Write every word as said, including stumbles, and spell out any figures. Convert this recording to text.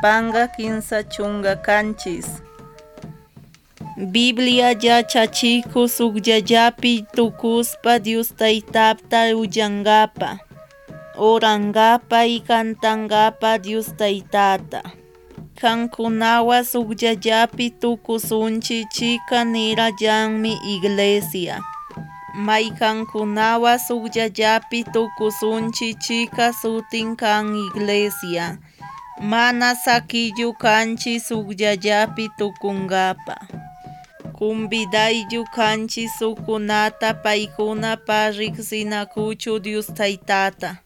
llapanqa kinsa chunga kanchis. Biblia yachachikuq sukllallapi tukuspa Dios Taytata ullankapa, orankapa y kantankapa Dios Taytata. Kankunawan sukllallapi tukusunchik chika nirallanmi iglesia. Maykankunawan sukllallapi tukusunchik chika sutin kan iglesia. Mana sakillu kanchik sukllallapi tukunkapa. Convidayllu kanchik sukunata paykuna riqsinakuchu Dios Taytata.